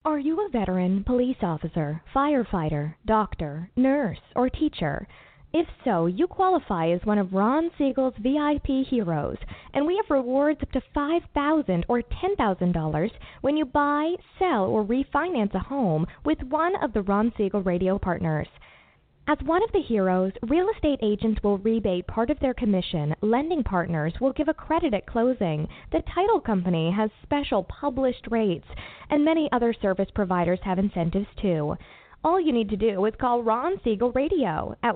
Are you a veteran, police officer, firefighter, doctor, nurse, or teacher? If so, you qualify as one of Ron Siegel's VIP heroes, and we have rewards up to $5,000 or $10,000 when you buy, sell, or refinance a home with one of the Ron Siegel radio partners. As one of the heroes, real estate agents will rebate part of their commission, lending partners will give a credit at closing, the title company has special published rates, and many other service providers have incentives too. All you need to do is call Ron Siegel Radio at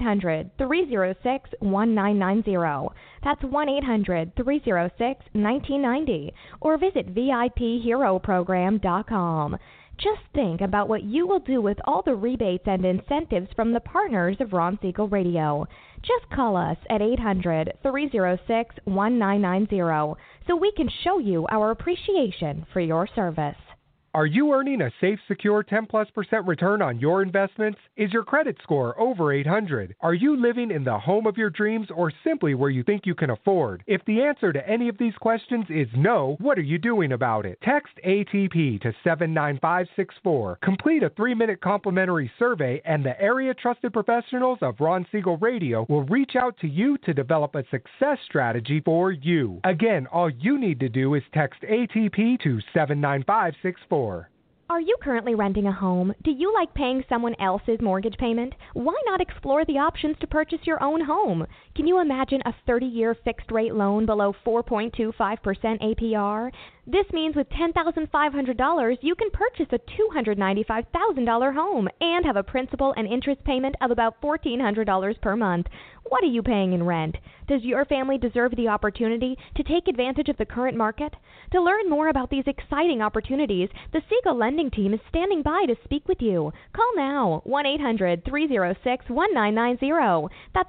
1-800-306-1990. That's 1-800-306-1990. Or visit VIPHeroProgram.com. Just think about what you will do with all the rebates and incentives from the partners of Ron Siegel Radio. Just call us at 800-306-1990 so we can show you our appreciation for your service. Are you earning a safe, secure 10+% return on your investments? Is your credit score over 800? Are you living in the home of your dreams or simply where you think you can afford? If the answer to any of these questions is no, what are you doing about it? Text ATP to 79564. Complete a 3-minute complimentary survey and the area trusted professionals of Ron Siegel Radio will reach out to you to develop a success strategy for you. Again, all you need to do is text ATP to 79564. Are you currently renting a home? Do you like paying someone else's mortgage payment? Why not explore the options to purchase your own home? Can you imagine a 30-year fixed-rate loan below 4.25% APR? This means with $10,500, you can purchase a $295,000 home and have a principal and interest payment of about $1,400 per month. What are you paying in rent? Does your family deserve the opportunity to take advantage of the current market? To learn more about these exciting opportunities, the Siegel Lending Team is standing by to speak with you. Call now, 1-800-306-1990. That's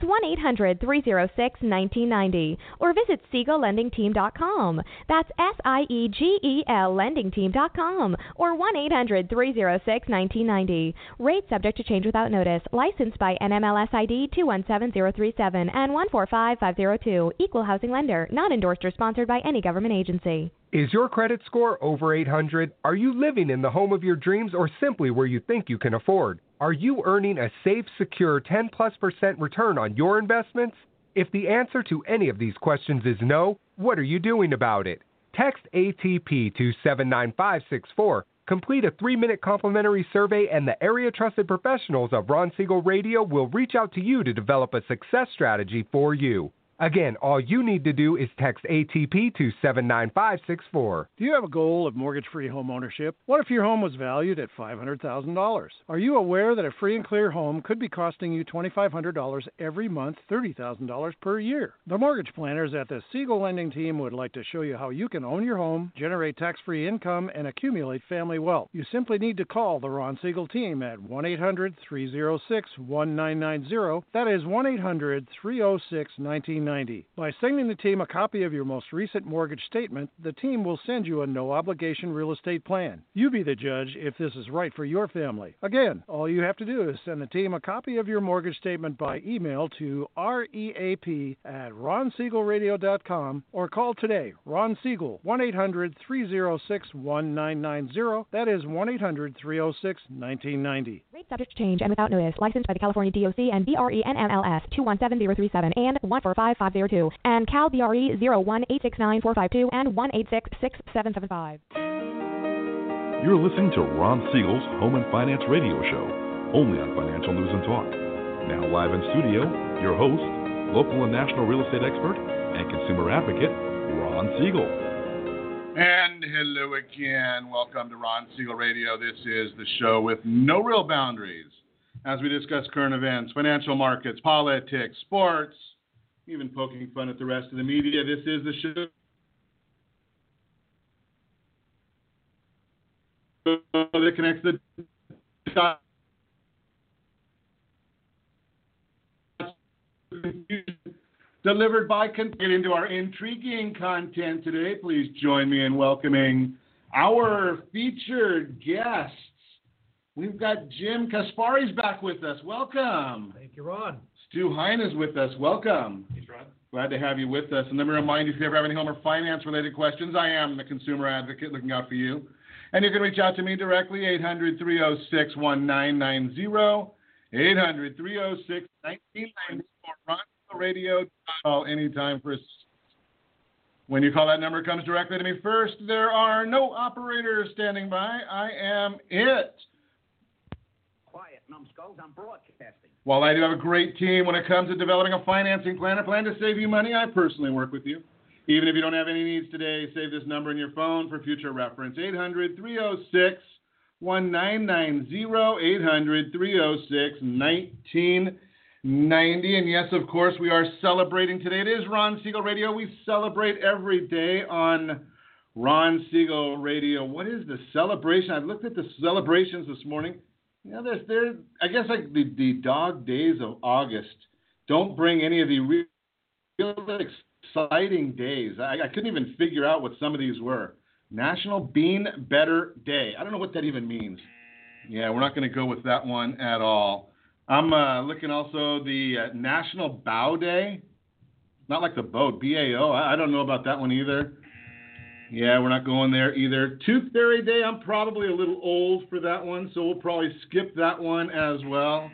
1-800-306-1990. Or visit SiegelLendingTeam.com. That's SIEGEL LendingTeam.com or 1-800-306-1990. Rate subject to change without notice. Licensed by NMLS ID 217037 and 145502. Equal housing lender. Not endorsed or sponsored by any government agency. Is your credit score over 800? Are you living in the home of your dreams or simply where you think you can afford? Are you earning a safe, secure 10+% return on your investments? If the answer to any of these questions is no, what are you doing about it? Text ATP to 79564. Complete a 3-minute complimentary survey and the area trusted professionals of Ron Siegel Radio will reach out to you to develop a success strategy for you. Again, all you need to do is text ATP to 79564. Do you have a goal of mortgage-free home ownership? What if your home was valued at $500,000? Are you aware that a free and clear home could be costing you $2,500 every month, $30,000 per year? The mortgage planners at the Siegel Lending Team would like to show you how you can own your home, generate tax-free income, and accumulate family wealth. You simply need to call the Ron Siegel Team at 1-800-306-1990. That is 1-800-306-1990. By sending the team a copy of your most recent mortgage statement, the team will send you a no-obligation real estate plan. You be the judge if this is right for your family. Again, all you have to do is send the team a copy of your mortgage statement by email to reap@ronsiegelradio.com or call today, Ron Siegel, 1-800-306-1990. That is 1-800-306-1990. Rate subject to change and without notice. Licensed by the California DOC and BRE NMLS 217037 and 145502 and Cal BRE 01869452 and 1866775. You're listening to Ron Siegel's Home and Finance Radio Show, only on Financial News and Talk. Now live in studio, your host, local and national real estate expert and consumer advocate, Ron Siegel. And hello again. Welcome to Ron Siegel Radio. This is the show with no real boundaries as we discuss current events, financial markets, politics, sports, even poking fun at the rest of the media. This is the show that connects the dots. Delivered by get into our intriguing content today. Please join me in welcoming our featured guests. We've got Jim Kaspari's back with us. Welcome. Thank you, Ron. Stu Hine is with us. Welcome. Thanks, Ron. Glad to have you with us. And let me remind you, if you ever have any home or finance-related questions, I am the consumer advocate looking out for you. And you can reach out to me directly, 800-306-1990, 800-306-1990, or radio anytime for assistance. When you call, that number comes directly to me first. There are no operators standing by. I am it. Quiet, numbskulls. I'm broadcasting. While I do have a great team when it comes to developing a financing plan, a plan to save you money, I personally work with you. Even if you don't have any needs today, save this number in your phone for future reference. 800-306-1990, 800-306-1990. And yes, of course, we are celebrating today. It is Ron Siegel Radio. We celebrate every day on Ron Siegel Radio. What is the celebration? I've looked at the celebrations this morning. You know, there's I guess like the dog days of August don't bring any of the real exciting days. I couldn't even figure out what some of these were. National Bean Better Day. I don't know what that even means. Yeah, we're not going to go with that one at all. I'm looking also the National Bow Day. Not like the boat, B-A-O. I don't know about that one either. Yeah, we're not going there either. Tooth Fairy Day, I'm probably a little old for that one, so we'll probably skip that one as well.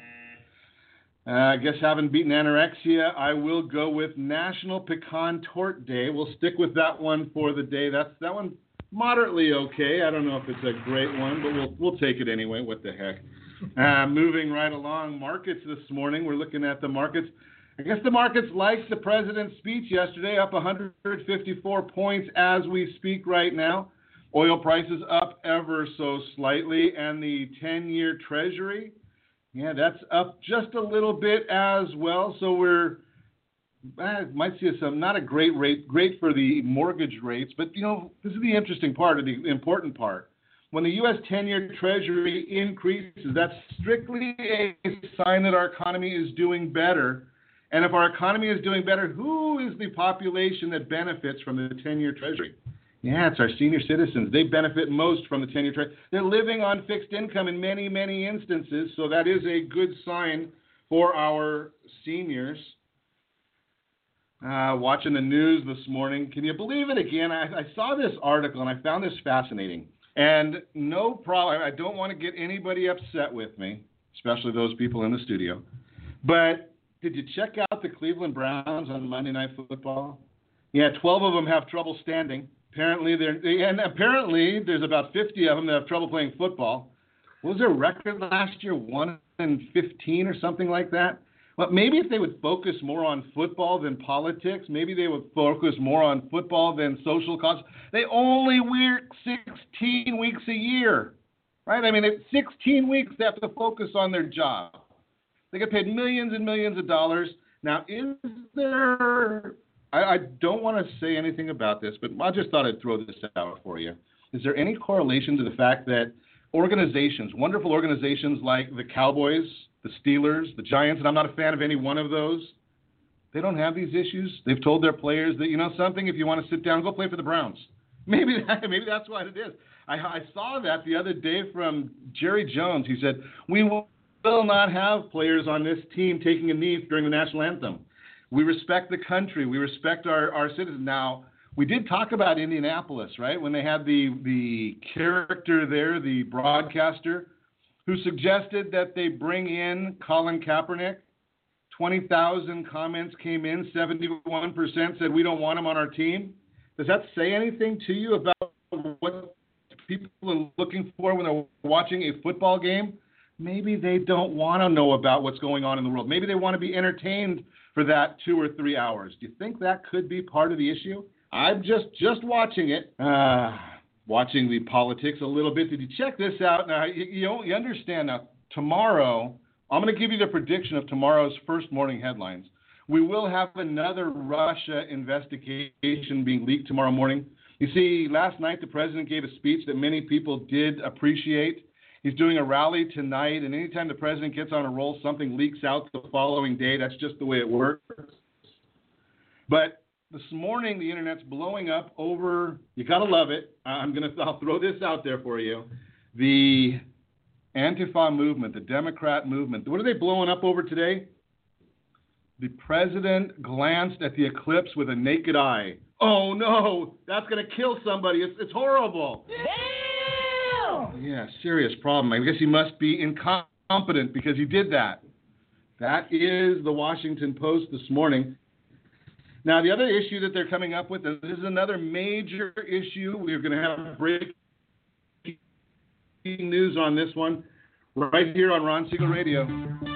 I guess having beaten anorexia, I will go with National Pecan Torte Day. We'll stick with that one for the day. That one moderately okay. I don't know if it's a great one, but we'll take it anyway. What the heck? Moving right along, markets this morning. We're looking at the markets. I guess the markets liked the president's speech yesterday, up 154 points as we speak right now. Oil prices up ever so slightly, and the 10-year Treasury, yeah, that's up just a little bit as well. So we're might see some not a great rate, great for the mortgage rates, but you know this is the interesting part, or the important part. When the U.S. 10-year Treasury increases, that's strictly a sign that our economy is doing better. And if our economy is doing better, who is the population that benefits from the 10-year Treasury? Yeah, it's our senior citizens. They benefit most from the 10-year Treasury. They're living on fixed income in many, many instances, so that is a good sign for our seniors. Watching the news this morning, can you believe it again? I saw this article and I found this fascinating. And no problem, I don't want to get anybody upset with me, especially those people in the studio. But did you check out the Cleveland Browns on Monday Night Football? Yeah, 12 of them have trouble standing. Apparently there's about 50 of them that have trouble playing football. What was their record last year? 1-15 or something like that? Well, maybe if they would focus more on football than politics, maybe they would focus more on football than social causes. They only work 16 weeks a year, right? I mean, 16 weeks they have to focus on their job. They get paid millions and millions of dollars. Now, is there, I don't want to say anything about this, but I just thought I'd throw this out for you. Is there any correlation to the fact that organizations, wonderful organizations like the Cowboys, the Steelers, the Giants, and I'm not a fan of any one of those, they don't have these issues? They've told their players that, you know something, if you want to sit down, go play for the Browns. Maybe that's what it is. I saw that the other day from Jerry Jones. He said, we will not have players on this team taking a knee during the national anthem. We respect the country. We respect our citizens. Now, we did talk about Indianapolis, right, when they had the character there, the broadcaster, who suggested that they bring in Colin Kaepernick. 20,000 comments came in. 71% said we don't want him on our team. Does that say anything to you about what people are looking for when they're watching a football game? Maybe they don't want to know about what's going on in the world. Maybe they want to be entertained for that 2 or 3 hours. Do you think that could be part of the issue? I'm just watching it. Watching the politics a little bit. Did you check this out? Now, you understand now, tomorrow, I'm going to give you the prediction of tomorrow's first morning headlines. We will have another Russia investigation being leaked tomorrow morning. You see, last night the president gave a speech that many people did appreciate. He's doing a rally tonight, and anytime the president gets on a roll, something leaks out the following day. That's just the way it works. But this morning, the internet's blowing up over, you got to love it. I'll throw this out there for you. The Antifa movement, the Democrat movement. What are they blowing up over today? The president glanced at the eclipse with a naked eye. Oh, no, that's going to kill somebody. It's horrible. Yeah, serious problem. I guess he must be incompetent because he did that. That is the Washington Post this morning. Now, the other issue that they're coming up with, and this is another major issue, we're going to have breaking news on this one right here on Ron Siegel Radio.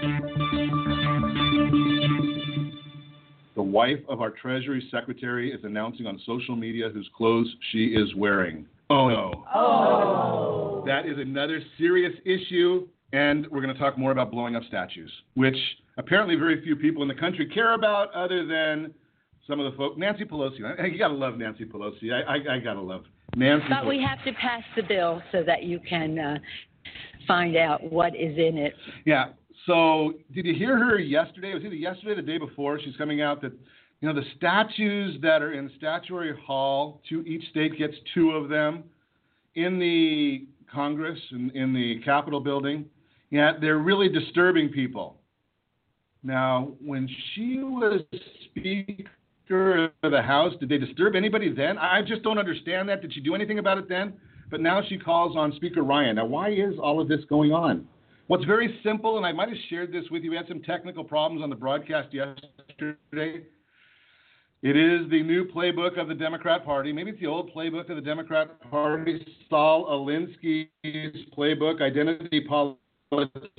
The wife of our Treasury Secretary is announcing on social media whose clothes she is wearing. Oh, no. Oh. That is another serious issue, and we're going to talk more about blowing up statues, which apparently very few people in the country care about other than some of the folks. Nancy Pelosi. You got to love Nancy Pelosi. I got to love Nancy Pelosi. But we have to pass the bill so that you can find out what is in it. Yeah. So did you hear her yesterday? It was either yesterday or the day before. She's coming out that, the statues that are in Statuary Hall, each state gets 2 of them in the Congress, in the Capitol building. Yeah, they're really disturbing people. Now, when she was Speaker of the House, did they disturb anybody then? I just don't understand that. Did she do anything about it then? But now she calls on Speaker Ryan. Now, why is all of this going on? What's very simple, and I might have shared this with you, we had some technical problems on the broadcast yesterday. It is the new playbook of the Democrat Party. Maybe it's the old playbook of the Democrat Party, Saul Alinsky's playbook, identity politics,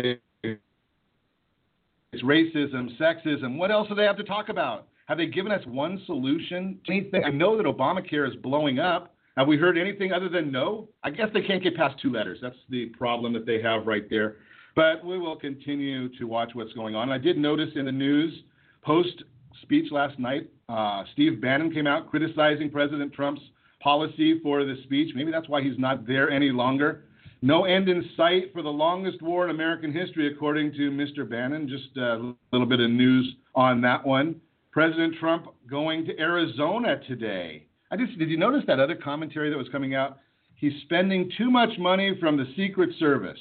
racism, sexism. What else do they have to talk about? Have they given us one solution? Anything? I know that Obamacare is blowing up. Have we heard anything other than no? I guess they can't get past 2 letters. That's the problem that they have right there. But we will continue to watch what's going on. I did notice in the news, post-speech last night, Steve Bannon came out criticizing President Trump's policy for the speech. Maybe that's why he's not there any longer. No end in sight for the longest war in American history, according to Mr. Bannon. Just a little bit of news on that one. President Trump going to Arizona today. Did you notice that other commentary that was coming out? He's spending too much money from the Secret Service.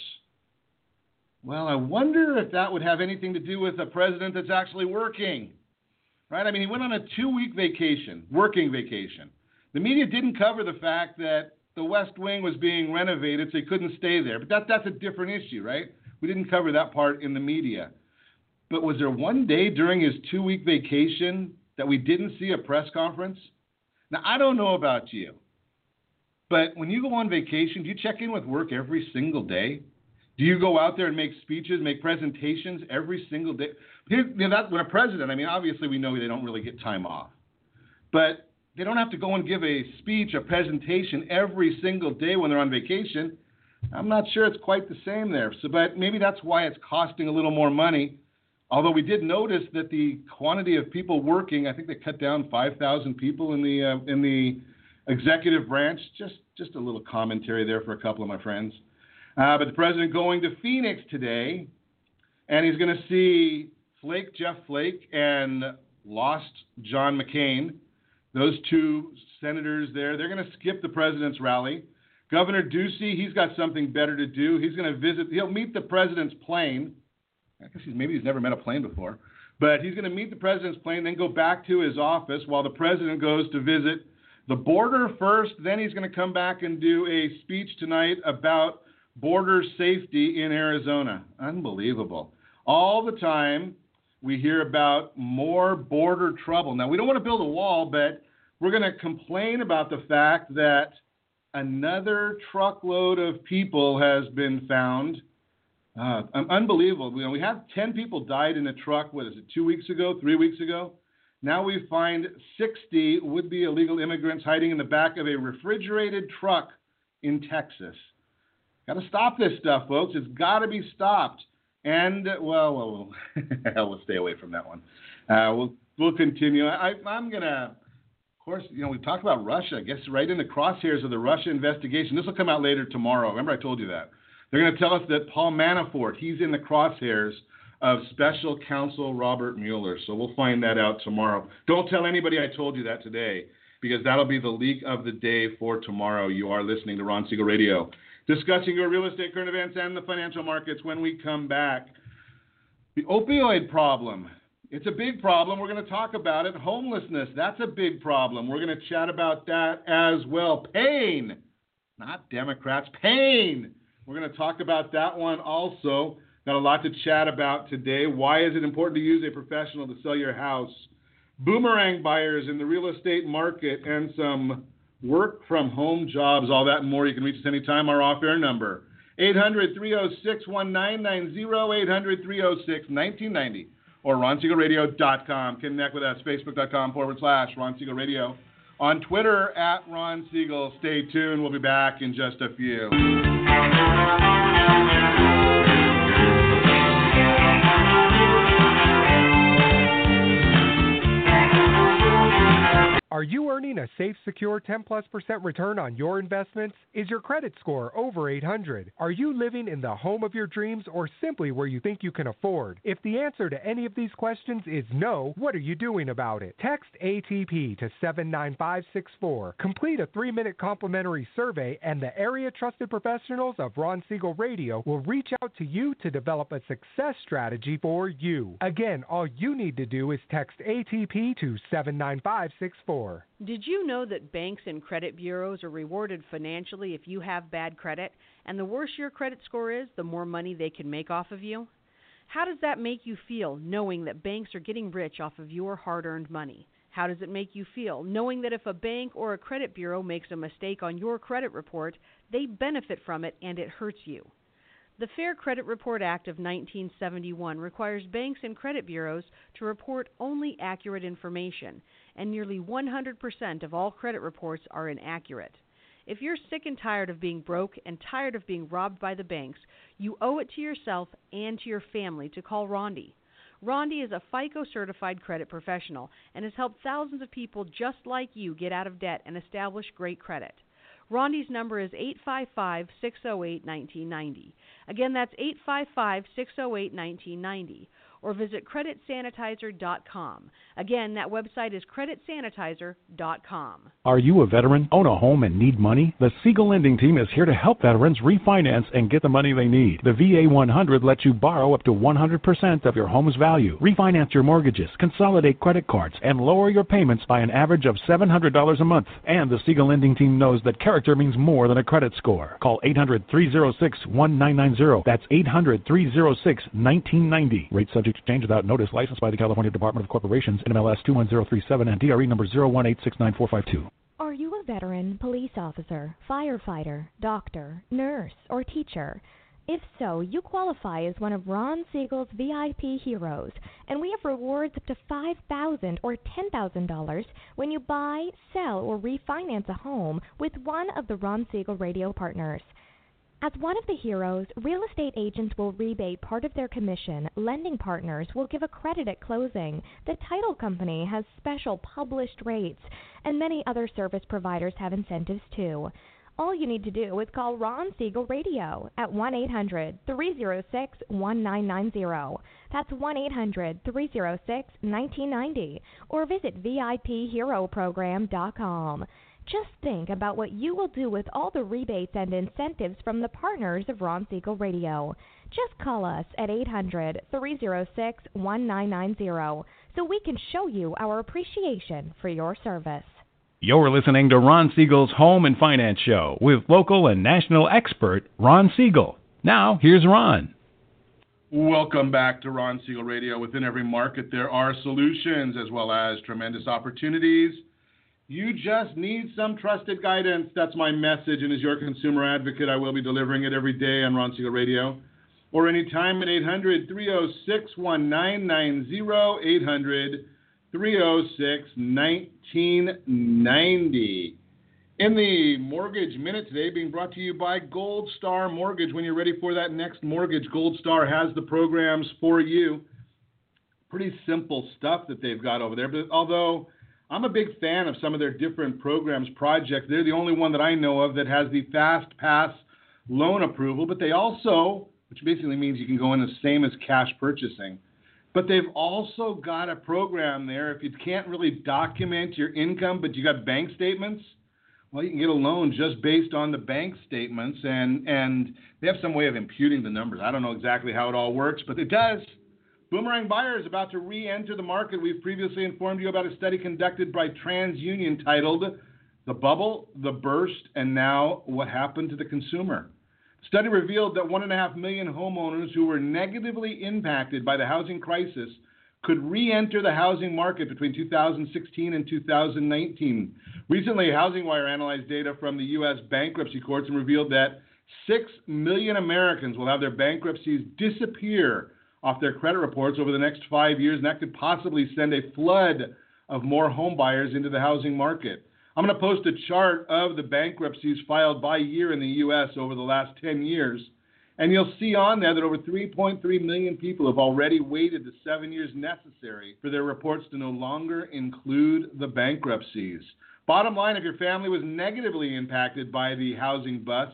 Well, I wonder if that would have anything to do with a president that's actually working, right? I mean, he went on a 2-week vacation, working vacation. The media didn't cover the fact that the West Wing was being renovated, so he couldn't stay there. But that's a different issue, right? We didn't cover that part in the media. But was there one day during his 2-week vacation that we didn't see a press conference? Now, I don't know about you, but when you go on vacation, do you check in with work every single day? Do you go out there and make speeches, make presentations every single day? That's when a president, obviously we know they don't really get time off. But they don't have to go and give a speech, a presentation every single day when they're on vacation. I'm not sure it's quite the same there. But maybe that's why it's costing a little more money. Although we did notice that the quantity of people working, I think they cut down 5,000 people in the executive branch. Just a little commentary there for a couple of my friends. But the president going to Phoenix today, and he's going to see Jeff Flake, and lost John McCain. Those 2 senators there, they're going to skip the president's rally. Governor Ducey, he's got something better to do. He's going to he'll meet the president's plane. I guess he's never met a plane before. But he's going to meet the president's plane, then go back to his office while the president goes to visit the border first. Then he's going to come back and do a speech tonight about border safety in Arizona. Unbelievable. All the time we hear about more border trouble. Now, we don't want to build a wall, but we're going to complain about the fact that another truckload of people has been found. Unbelievable. We had 10 people died in a truck, 2 weeks ago, 3 weeks ago? Now we find 60 would-be illegal immigrants hiding in the back of a refrigerated truck in Texas. Got to stop this stuff, folks. It's got to be stopped. And, we'll stay away from that one. We'll continue. I'm going to, of course, we talked about Russia. I guess right in the crosshairs of the Russia investigation. This will come out later tomorrow. Remember I told you that. They're going to tell us that Paul Manafort, he's in the crosshairs of Special Counsel Robert Mueller. So we'll find that out tomorrow. Don't tell anybody I told you that today, because that'll be the leak of the day for tomorrow. You are listening to Ron Siegel Radio, discussing your real estate, current events, and the financial markets. When we come back, the opioid problem. It's a big problem. We're going to talk about it. Homelessness, that's a big problem. We're going to chat about that as well. Pain. not Democrats, pain. We're going to talk about that one also. Got a lot to chat about today. Why is it important to use a professional to sell your house? Boomerang buyers in the real estate market and some work from home jobs, all that and more. You can reach us anytime. Our off-air number, 800-306-1990, 800-306-1990, or RonSiegelRadio.com. Connect with us, Facebook.com/Ron Siegel Radio. On Twitter, @Ron Siegel. Stay tuned. We'll be back in just a few. Are you earning a safe, secure 10+% return on your investments? Is your credit score over 800? Are you living in the home of your dreams or simply where you think you can afford? If the answer to any of these questions is no, what are you doing about it? Text ATP to 79564. Complete a 3-minute complimentary survey and the area trusted professionals of Ron Siegel Radio will reach out to you to develop a success strategy for you. Again, all you need to do is text ATP to 79564. Did you know that banks and credit bureaus are rewarded financially if you have bad credit? And the worse your credit score is, the more money they can make off of you? How does that make you feel, knowing that banks are getting rich off of your hard-earned money? How does it make you feel, knowing that if a bank or a credit bureau makes a mistake on your credit report, they benefit from it and it hurts you? The Fair Credit Report Act of 1971 requires banks and credit bureaus to report only accurate information, and nearly 100% of all credit reports are inaccurate. If you're sick and tired of being broke and tired of being robbed by the banks, you owe it to yourself and to your family to call Rondi. Rondi is a FICO-certified credit professional and has helped thousands of people just like you get out of debt and establish great credit. Rondi's number is 855-608-1990. Again, that's 855-608-1990. Or visit creditsanitizer.com. Again, that website is creditsanitizer.com. Are you a veteran, own a home, and need money? The Siegel Lending Team is here to help veterans refinance and get the money they need. The VA 100 lets you borrow up to 100% of your home's value, refinance your mortgages, consolidate credit cards, and lower your payments by an average of $700 a month. And the Siegel Lending Team knows that character means more than a credit score. Call 800-306-1990. That's 800-306-1990. Rate subject to change without notice. Licensed by the California Department of Corporations, NMLS 21037, and DRE number 018694452. Are you a veteran, police officer, firefighter, doctor, nurse, or teacher? If so, you qualify as one of Ron Siegel's VIP heroes, and we have rewards up to $5,000 or $10,000 when you buy, sell, or refinance a home with one of the Ron Siegel Radio partners. As one of the heroes, real estate agents will rebate part of their commission, lending partners will give a credit at closing, the title company has special published rates, and many other service providers have incentives too. All you need to do is call Ron Siegel Radio at 1-800-306-1990. That's 1-800-306-1990. Or visit VIPHeroProgram.com. Just think about what you will do with all the rebates and incentives from the partners of Ron Siegel Radio. Just call us at 800-306-1990 so we can show you our appreciation for your service. You're listening to Ron Siegel's Home and Finance Show with local and national expert Ron Siegel. Now, here's Ron. Welcome back to Ron Siegel Radio. Within every market, there are solutions as well as tremendous opportunities. You just need some trusted guidance. That's my message, and as your consumer advocate, I will be delivering it every day on Ron Siegel Radio or anytime at 800-306-1990, 800-306-1990. In the Mortgage Minute today, being brought to you by Gold Star Mortgage. When you're ready for that next mortgage, Gold Star has the programs for you. Pretty simple stuff that they've got over there, but although I'm a big fan of some of their different programs, projects. They're the only one that I know of that has the Fast Pass loan approval, but they also, which basically means you can go in the same as cash purchasing, but they've also got a program there. If you can't really document your income, but you got bank statements, well, you can get a loan just based on the bank statements, and they have some way of imputing the numbers. I don't know exactly how it all works, but it does. Boomerang Buyer is about to re-enter the market. We've previously informed you about a study conducted by TransUnion titled The bubble, the burst, and now what happened to the consumer? Study revealed that 1.5 million homeowners who were negatively impacted by the housing crisis could re-enter the housing market between 2016 and 2019. Recently, HousingWire analyzed data from the U.S. bankruptcy courts and revealed that 6 million Americans will have their bankruptcies disappear off their credit reports over the next 5 years, and that could possibly send a flood of more home buyers into the housing market. I'm going to post a chart of the bankruptcies filed by year in the U.S. over the last 10 years, and you'll see on there that over 3.3 million people have already waited the 7 years necessary for their reports to no longer include the bankruptcies. Bottom line, if your family was negatively impacted by the housing bust,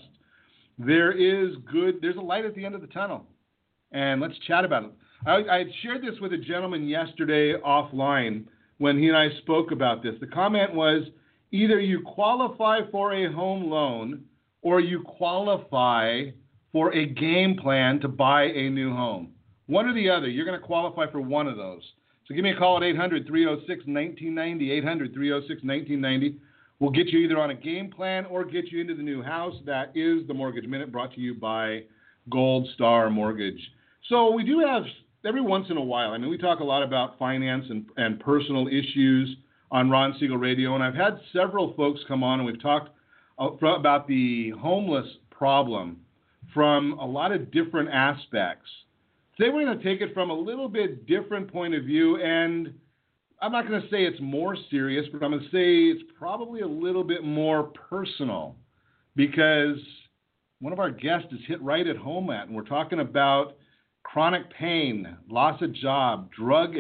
there's a light at the end of the tunnel. And let's chat about it. I had shared this with a gentleman yesterday offline when he and I spoke about this. The comment was, either you qualify for a home loan or you qualify for a game plan to buy a new home. One or the other. You're going to qualify for one of those. So give me a call at 800-306-1990, 800-306-1990. We'll get you either on a game plan or get you into the new house. That is the Mortgage Minute, brought to you by Gold Star Mortgage. So we do have, every once in a while, we talk a lot about finance and personal issues on Ron Siegel Radio, and I've had several folks come on and we've talked about the homeless problem from a lot of different aspects. Today we're going to take it from a little bit different point of view, and I'm not going to say it's more serious, but I'm going to say it's probably a little bit more personal, because one of our guests is hit right at home at, and we're talking about chronic pain, loss of job, drug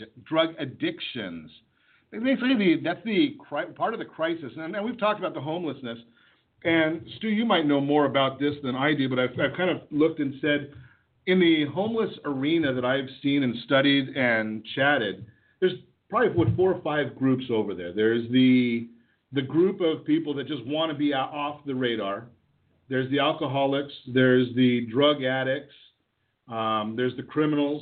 addictions. Basically, that's the part of the crisis. And we've talked about the homelessness. And Stu, you might know more about this than I do, but I've kind of looked and said, in the homeless arena that I've seen and studied and chatted, there's probably 4 or 5 groups over there. There's the group of people that just want to be off the radar. There's the alcoholics. There's the drug addicts. There's the criminals.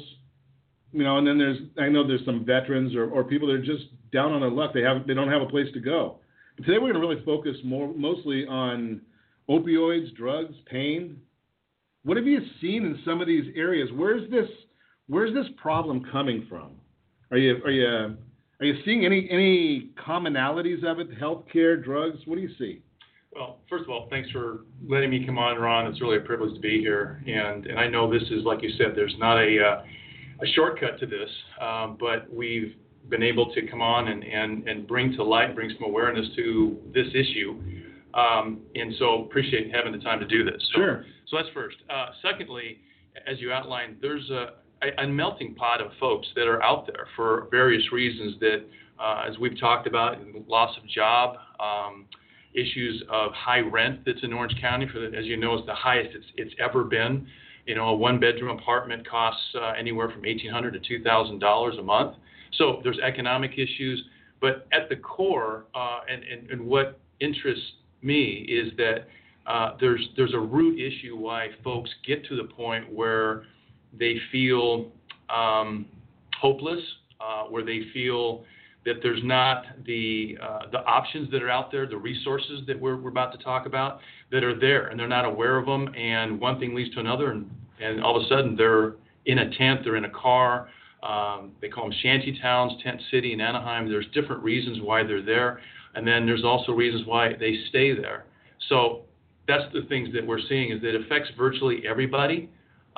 And then there's some veterans or people that are just down on their luck. They don't have a place to go. But today we're going to really focus mostly on opioids, drugs, pain. What have you seen in some of these areas? Where's this problem coming from? Are you seeing any commonalities of it? Healthcare, drugs? What do you see? Well, first of all, thanks for letting me come on, Ron. It's really a privilege to be here. And I know this is, like you said, there's not a shortcut to this, but we've been able to come on and bring to light, bring some awareness to this issue. And so appreciate having the time to do this. Sure. So that's first. Secondly, as you outlined, there's a melting pot of folks that are out there for various reasons that, as we've talked about, loss of job, issues of high rent that's in Orange County, as you know, is the highest it's ever been. A 1-bedroom apartment costs anywhere from $1,800 to $2,000 a month. So there's economic issues, but at the core, and what interests me is that there's a root issue why folks get to the point where they feel hopeless, where they feel that there's not the options that are out there, the resources that we're about to talk about that are there, and they're not aware of them, and one thing leads to another, and all of a sudden they're in a tent, they're in a car. They call them shanty towns, Tent City in Anaheim. There's different reasons why they're there, and then there's also reasons why they stay there. So that's the things that we're seeing, is that it affects virtually everybody,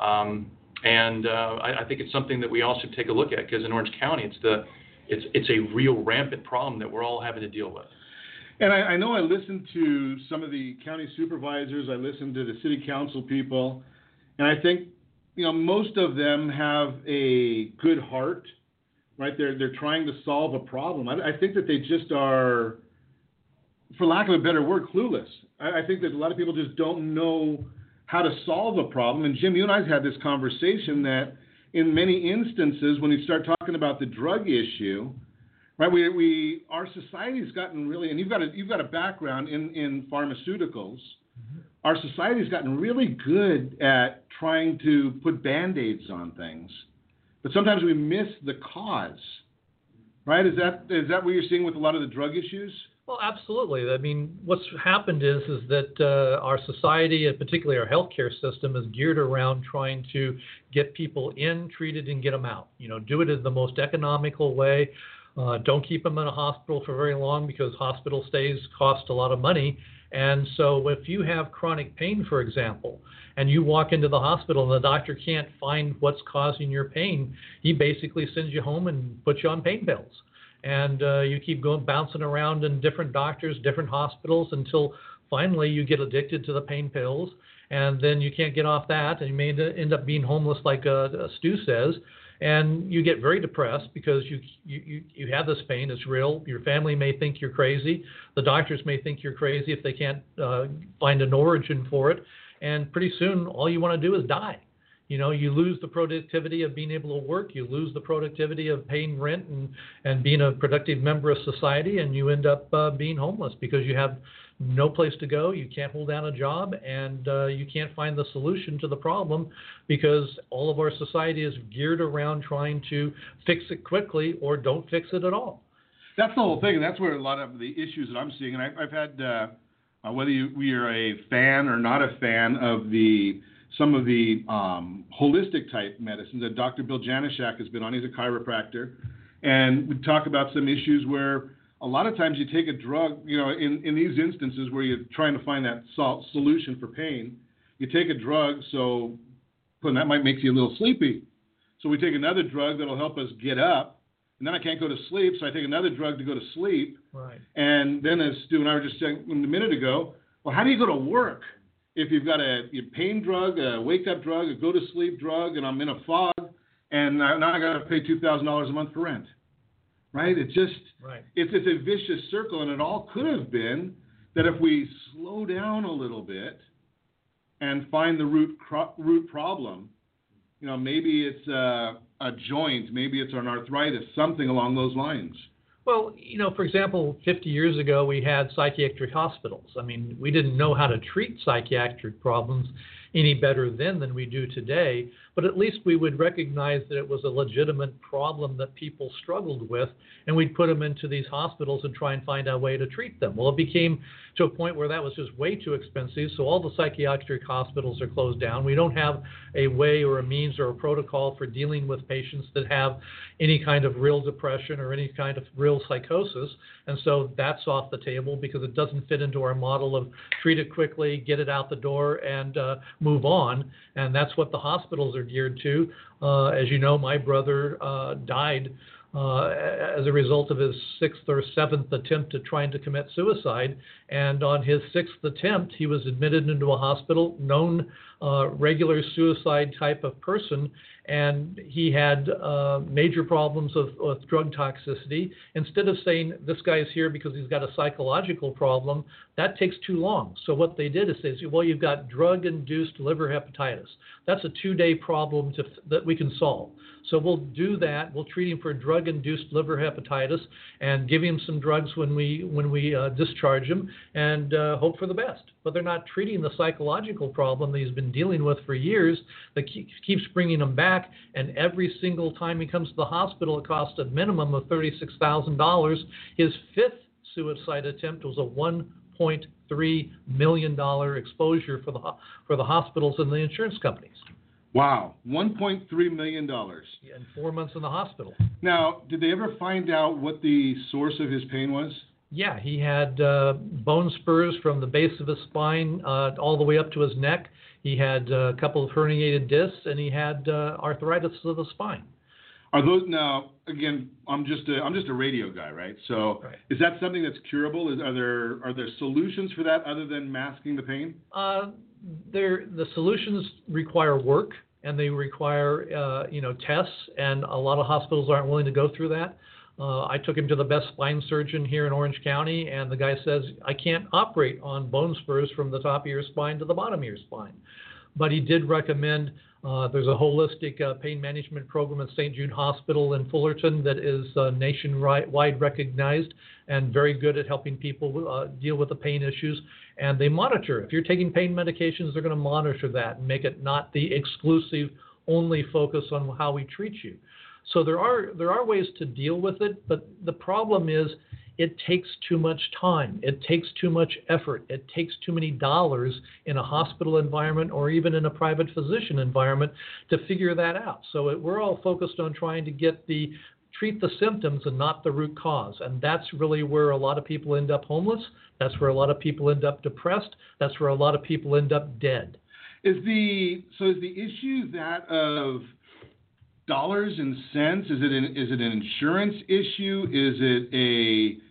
and I think it's something that we all should take a look at, because in Orange County it's a real rampant problem that we're all having to deal with. And I know I listened to some of the county supervisors, I listened to the city council people, and I think most of them have a good heart, right? They're trying to solve a problem. I think that they just are, for lack of a better word, clueless. I think that a lot of people just don't know how to solve a problem. And Jim, you and I have had this conversation that in many instances, when you start talking about the drug issue, right? Our society's gotten really, and you've got a background in pharmaceuticals. Mm-hmm. Our society's gotten really good at trying to put Band-Aids on things, but sometimes we miss the cause, right? Is that what you're seeing with a lot of the drug issues? Well, absolutely. I mean, what's happened is that our society, and particularly our healthcare system, is geared around trying to get people in, treated, and get them out. Do it in the most economical way. Don't keep them in a hospital for very long because hospital stays cost a lot of money. And so if you have chronic pain, for example, and you walk into the hospital and the doctor can't find what's causing your pain, he basically sends you home and puts you on pain pills. And you keep bouncing around in different doctors, different hospitals until finally you get addicted to the pain pills, and then you can't get off that, and you may end up being homeless, like Stu says, and you get very depressed because you have this pain. It's real. Your family may think you're crazy. The doctors may think you're crazy if they can't find an origin for it, and pretty soon all you want to do is die. You lose the productivity of being able to work. You lose the productivity of paying rent and being a productive member of society, and you end up being homeless because you have no place to go. You can't hold down a job, and you can't find the solution to the problem because all of our society is geared around trying to fix it quickly or don't fix it at all. That's the whole thing, and that's where a lot of the issues that I'm seeing, and I've had, whether we are a fan or not a fan of some of the holistic type medicines that Dr. Bill Janishak has been on. He's a chiropractor. And we talk about some issues where a lot of times you take a drug, in these instances where you're trying to find that solution for pain, you take a drug, and that might make you a little sleepy. So we take another drug that'll help us get up, and then I can't go to sleep, so I take another drug to go to sleep. Right. And then, as Stu and I were just saying a minute ago, well, how do you go to work? If you've got a pain drug, a wake-up drug, a go-to-sleep drug, and I'm in a fog, and now I got to pay $2,000 a month for rent, right? It's a vicious circle, and it all could have been that if we slow down a little bit and find the root problem, maybe it's a joint, maybe it's an arthritis, something along those lines. Well, for example, 50 years ago, we had psychiatric hospitals. I mean, we didn't know how to treat psychiatric problems any better then than we do today, but at least we would recognize that it was a legitimate problem that people struggled with, and we'd put them into these hospitals and try and find a way to treat them. Well, it became to a point where that was just way too expensive, so all the psychiatric hospitals are closed down. We don't have a way or a means or a protocol for dealing with patients that have any kind of real depression or any kind of real psychosis, and so that's off the table because it doesn't fit into our model of treat it quickly, get it out the door, and move on, and that's what the hospitals are geared to. As you know, my brother died as a result of his 6th or 7th attempt at trying to commit suicide, and on his 6th attempt, he was admitted into a hospital, known regular suicide type of person, and he had major problems with drug toxicity. Instead of saying this guy's here because he's got a psychological problem, that takes too long. So what they did is say, well, you've got drug-induced liver hepatitis. That's a 2-day problem that we can solve. So we'll do that. We'll treat him for drug-induced liver hepatitis and give him some drugs when we discharge him and hope for the best. But they're not treating the psychological problem that he's been dealing with for years that keeps bringing him back. And every single time he comes to the hospital, it costs a minimum of $36,000. His 5th suicide attempt was a $1.3 million exposure for the hospitals and the insurance companies. Wow, $1.3 million. Yeah, and 4 months in the hospital. Now, did they ever find out what the source of his pain was? Yeah, he had bone spurs from the base of his spine all the way up to his neck. He had a couple of herniated discs, and he had arthritis of the spine. Are those now? Again, I'm just a radio guy, right? So, right. Is that something that's curable? Are there solutions for that other than masking the pain? The solutions require work, and they require tests, and a lot of hospitals aren't willing to go through that. I took him to the best spine surgeon here in Orange County, and the guy says, I can't operate on bone spurs from the top of your spine to the bottom of your spine. But he did recommend there's a holistic pain management program at St. Jude Hospital in Fullerton that is nationwide recognized and very good at helping people deal with the pain issues. And they monitor. If you're taking pain medications, they're going to monitor that and make it not the exclusive only focus on how we treat you. So there are ways to deal with it, but the problem is it takes too much time. It takes too much effort. It takes too many dollars in a hospital environment or even in a private physician environment to figure that out. So we're all focused on trying to treat the symptoms and not the root cause. And that's really where a lot of people end up homeless. That's where a lot of people end up depressed. That's where a lot of people end up dead. Is the issue that of dollars and cents? Is it an insurance issue? Is it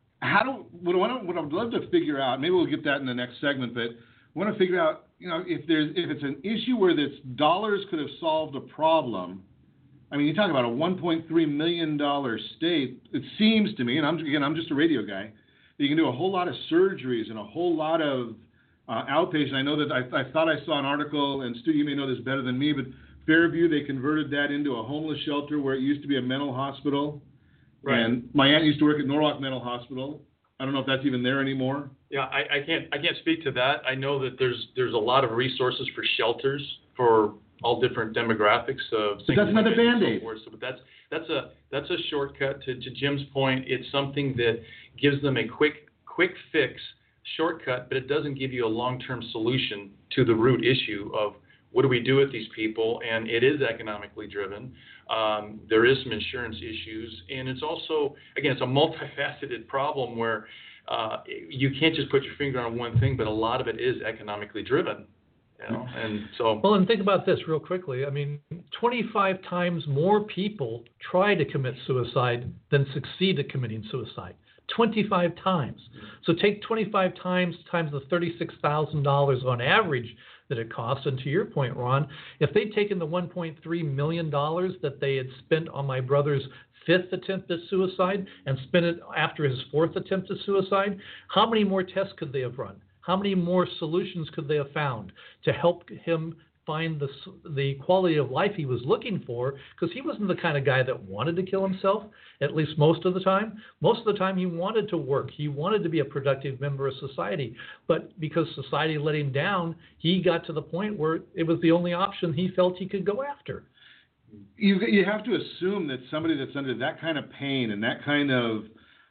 what I'd love to figure out, maybe we'll get that in the next segment, but I want to figure out, if it's an issue where this dollars could have solved a problem. I mean, you talk about a $1.3 million state. It seems to me, and I'm just a radio guy, that you can do a whole lot of surgeries and a whole lot of outpatient. I know that I thought I saw an article, and Stu, you may know this better than me, but Fairview, they converted that into a homeless shelter where it used to be a mental hospital. Right. And my aunt used to work at Norwalk Mental Hospital. I don't know if that's even there anymore. Yeah, I can't speak to that. I know that there's a lot of resources for shelters for all different demographics of. But that's not a Band-Aid. So, but that's a shortcut to Jim's point. It's something that gives them a quick fix shortcut, but it doesn't give you a long-term solution to the root issue of what do we do with these people, and it is economically driven. There is some insurance issues, and it's also, again, it's a multifaceted problem where you can't just put your finger on one thing, but a lot of it is economically driven. And so. Well, and think about this real quickly. I mean, 25 times more people try to commit suicide than succeed at committing suicide. 25 times. So take 25 times the $36,000 on average that it costs. And to your point, Ron, if they'd taken the $1.3 million that they had spent on my brother's fifth attempt at suicide and spent it after his fourth attempt at suicide, how many more tests could they have run? How many more solutions could they have found to help him find the quality of life he was looking for? Because he wasn't the kind of guy that wanted to kill himself, at least most of the time. Most of the time he wanted to work. He wanted to be a productive member of society. But because society let him down, he got to the point where it was the only option he felt he could go after. You have to assume that somebody that's under that kind of pain and that kind of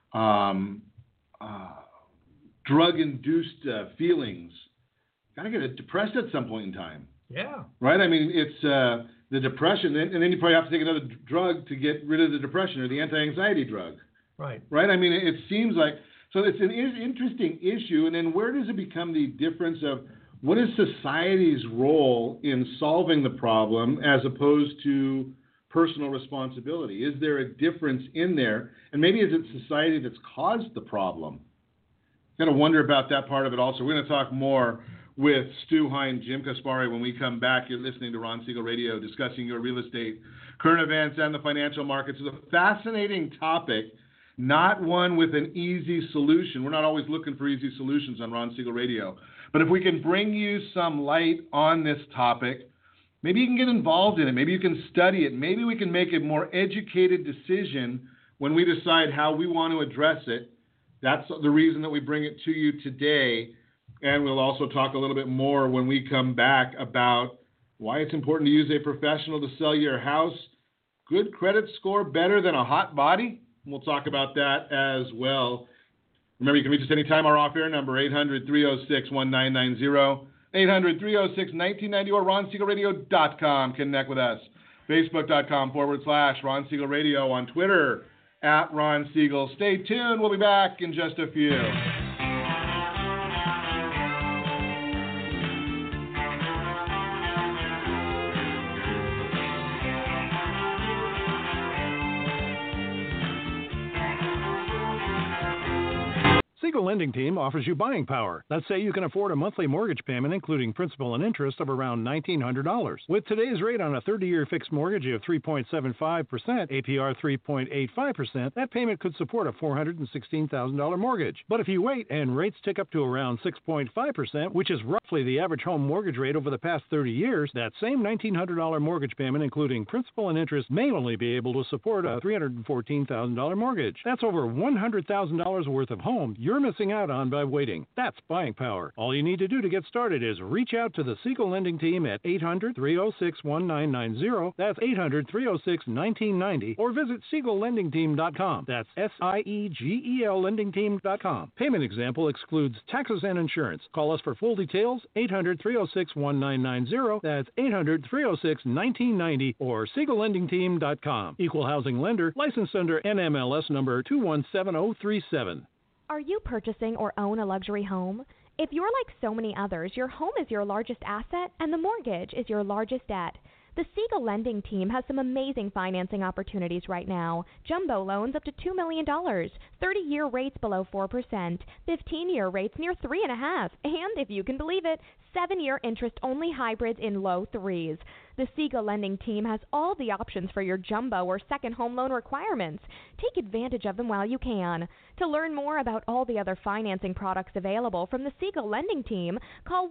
drug-induced feelings got to get depressed at some point in time. Yeah. Right? I mean, it's the depression, and then you probably have to take another drug to get rid of the depression or the anti-anxiety drug. Right. Right? I mean, it seems like, so it's an interesting issue, and then where does it become the difference of what is society's role in solving the problem as opposed to personal responsibility? Is there a difference in there? And maybe is it society that's caused the problem? Got to wonder about that part of it also. We're going to talk more with Stu Hine, Jim Kaspari when we come back. You're listening to Ron Siegel Radio, discussing your real estate, current events, and the financial markets. It's a fascinating topic, not one with an easy solution. We're not always looking for easy solutions on Ron Siegel Radio. But if we can bring you some light on this topic, maybe you can get involved in it. Maybe you can study it. Maybe we can make a more educated decision when we decide how we want to address it. That's the reason that we bring it to you today. And we'll also talk a little bit more when we come back about why it's important to use a professional to sell your house. Good credit score better than a hot body? We'll talk about that as well. Remember, you can reach us anytime. Our off-air number, 800-306-1990, 800-306-1990, or RonSiegelRadio.com. Connect with us. Facebook.com/Ron Siegel Radio. On Twitter, @Ron Siegel. Stay tuned. We'll be back in just a few. Siegel Lending Team offers you buying power. Let's say you can afford a monthly mortgage payment, including principal and interest, of around $1,900. With today's rate on a 30-year fixed mortgage of 3.75%, APR 3.85%, that payment could support a $416,000 mortgage. But if you wait and rates tick up to around 6.5%, which is roughly the average home mortgage rate over the past 30 years, that same $1,900 mortgage payment, including principal and interest, may only be able to support a $314,000 mortgage. That's over $100,000 worth of home you're you're missing out on by waiting. That's buying power. All you need to do to get started is reach out to the Siegel Lending Team at 800-306-1990. That's 800-306-1990. Or visit SiegelLendingTeam.com. That's SIEGEL LendingTeam.com. Payment example excludes taxes and insurance. Call us for full details, 800-306-1990. That's 800-306-1990 or SiegelLendingTeam.com. Equal housing lender, licensed under NMLS number 217037. Are you purchasing or own a luxury home? If you're like so many others, your home is your largest asset and the mortgage is your largest debt. The Siegel Lending Team has some amazing financing opportunities right now. Jumbo loans up to $2 million, 30-year rates below 4%, 15-year rates near 3.5%, and if you can believe it, 7-year interest-only hybrids in low 3s. The Siegel Lending Team has all the options for your jumbo or second home loan requirements. Take advantage of them while you can. To learn more about all the other financing products available from the Siegel Lending Team, call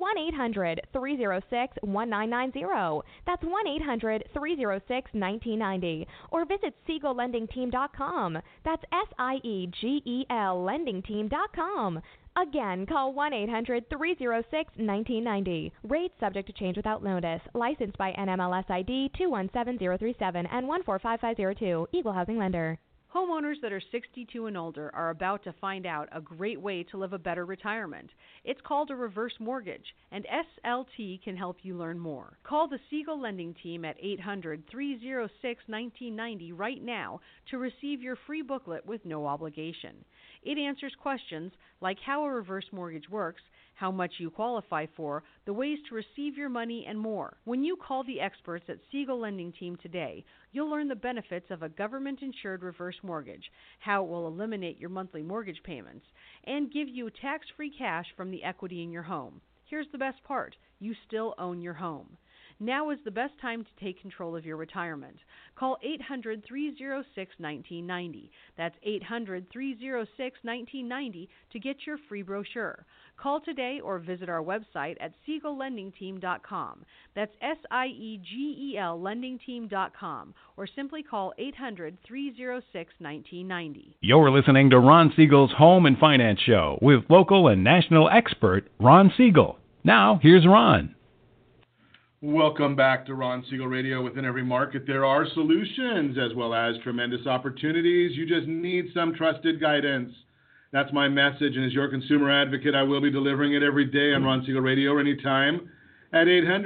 1-800-306-1990. That's 1-800-306-1990. Or visit SiegelLendingTeam.com. That's SIEGEL LendingTeam.com. Again, call 1-800-306-1990. Rates subject to change without notice. Licensed by NMLS ID 217037 and 145502. Equal housing lender. Homeowners that are 62 and older are about to find out a great way to live a better retirement. It's called a reverse mortgage, and SLT can help you learn more. Call the Siegel Lending Team at 800-306-1990 right now to receive your free booklet with no obligation. It answers questions like how a reverse mortgage works, how much you qualify for, the ways to receive your money, and more. When you call the experts at Siegel Lending Team today, you'll learn the benefits of a government-insured reverse mortgage, how it will eliminate your monthly mortgage payments, and give you tax-free cash from the equity in your home. Here's the best part. You still own your home. Now is the best time to take control of your retirement. Call 800-306-1990. That's 800-306-1990 to get your free brochure. Call today or visit our website at SiegelLendingTeam.com. That's SIEGEL LendingTeam.com. Or simply call 800-306-1990. You're listening to Ron Siegel's Home and Finance Show with local and national expert Ron Siegel. Now, here's Ron. Welcome back to Ron Siegel Radio. Within every market, there are solutions as well as tremendous opportunities. You just need some trusted guidance. That's my message, and as your consumer advocate, I will be delivering it every day on Ron Siegel Radio or anytime at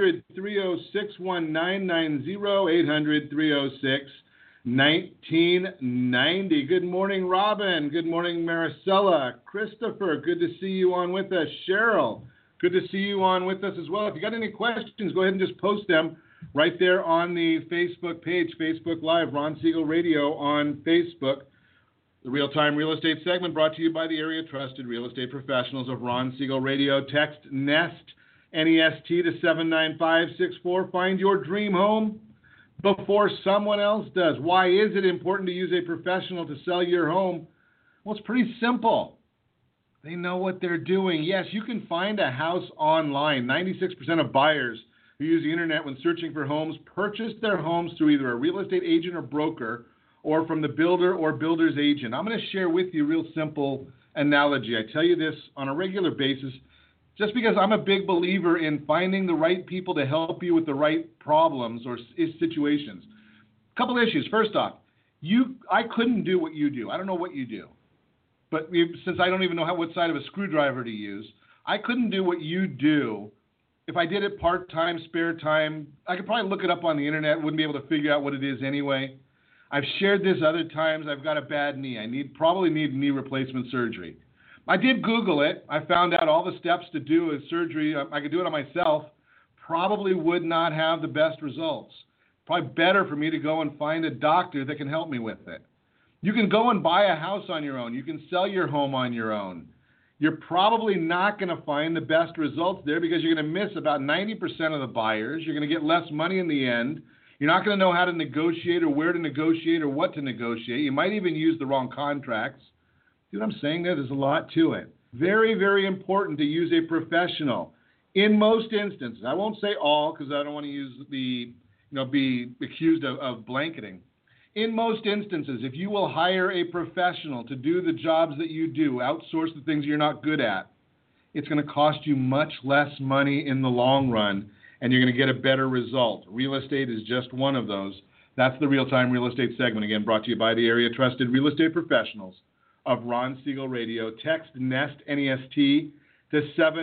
800-306-1990, 800-306-1990. Good morning, Robin. Good morning, Maricela. Christopher, good to see you on with us. Cheryl, good to see you on with us as well. If you got any questions, go ahead and just post them right there on the Facebook page, Facebook Live, Ron Siegel Radio on Facebook. The Real-Time Real Estate segment brought to you by the area trusted real estate professionals of Ron Siegel Radio. Text NEST, N-E-S-T, to 79564. Find your dream home before someone else does. Why is it important to use a professional to sell your home? Well, it's pretty simple. They know what they're doing. Yes, you can find a house online. 96% of buyers who use the internet when searching for homes purchase their homes through either a real estate agent or broker or from the builder or builder's agent. I'm going to share with you a real simple analogy. I tell you this on a regular basis just because I'm a big believer in finding the right people to help you with the right problems or situations. A couple of issues. First off, I couldn't do what you do. I don't know what you do. But since I don't even know what side of a screwdriver to use, I couldn't do what you do. If I did it part-time, spare time, I could probably look it up on the internet, wouldn't be able to figure out what it is anyway. I've shared this other times. I've got a bad knee. I probably need knee replacement surgery. I did Google it. I found out all the steps to do a surgery. I could do it on myself. Probably would not have the best results. Probably better for me to go and find a doctor that can help me with it. You can go and buy a house on your own. You can sell your home on your own. You're probably not going to find the best results there because you're going to miss about 90% of the buyers. You're going to get less money in the end. You're not going to know how to negotiate or where to negotiate or what to negotiate. You might even use the wrong contracts. See what I'm saying there? There's a lot to it. Very, very important to use a professional. In most instances, I won't say all because I don't want to use be accused of blanketing. In most instances, if you will hire a professional to do the jobs that you do, outsource the things you're not good at, it's going to cost you much less money in the long run, and you're going to get a better result. Real estate is just one of those. That's the Real-Time Real Estate segment, again, brought to you by the area trusted real estate professionals of Ron Siegel Radio. Text NEST, N-E-S-T, to